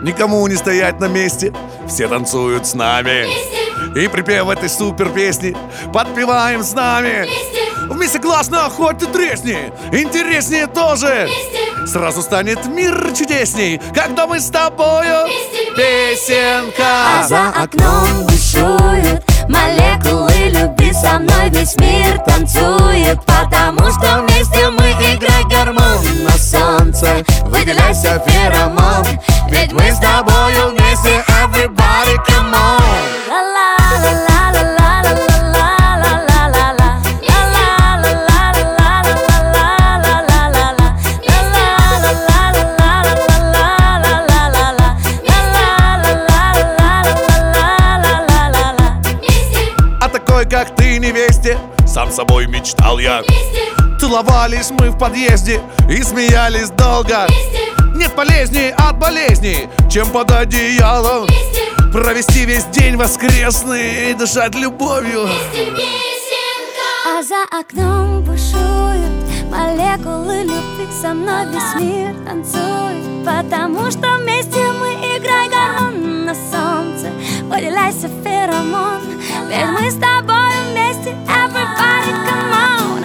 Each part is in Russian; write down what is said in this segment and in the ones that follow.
никому не стоять на месте. Все танцуют с нами. И припев этой супер песни подпеваем с нами. Вместе классно, хоть ты тресни. Интереснее тоже. Сразу станет мир чудесней, когда мы с тобою. Песенка. А за окном бушуют молекулы любви. Со мной весь мир танцует, потому что вместе мы играем гормон. На солнце выделяйся феромон, ведь мы с тобою вместе. Everybody come on. Как ты невесте, сам собой мечтал я. Целовались мы в подъезде и смеялись долго. Нет полезней от болезней, чем под одеялом провести весь день воскресный и дышать любовью. А за окном бушуют молекулы любви. Со мной весь мир танцует, потому что вместе мы играем гормон. На солнце выделяйся феромон, ведь мы с тобой вместе. Everybody come on.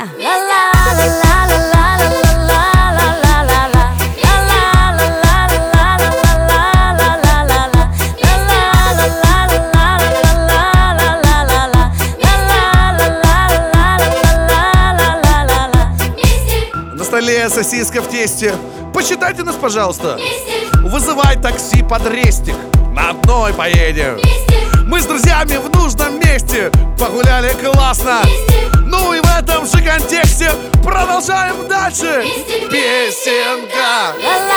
На столе сосиска в тесте. Посчитайте нас, пожалуйста. Вызывай такси под рестик, на одной поедем. Мы с друзьями в нужном месте погуляли классно. Ну и в этом же контексте продолжаем дальше. Песенка.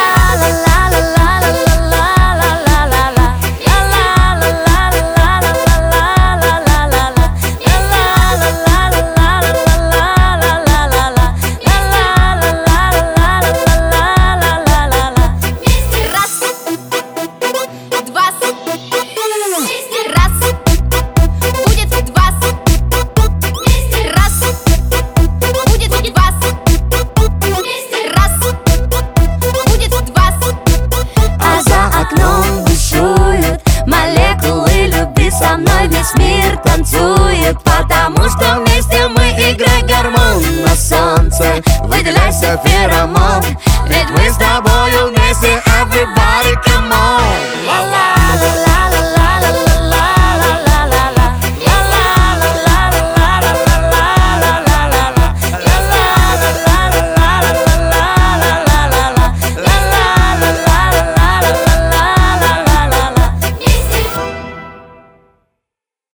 Со мной весь мир танцует, потому что вместе мы играем гормон. На солнце выделяйся феромон, ведь мы с тобою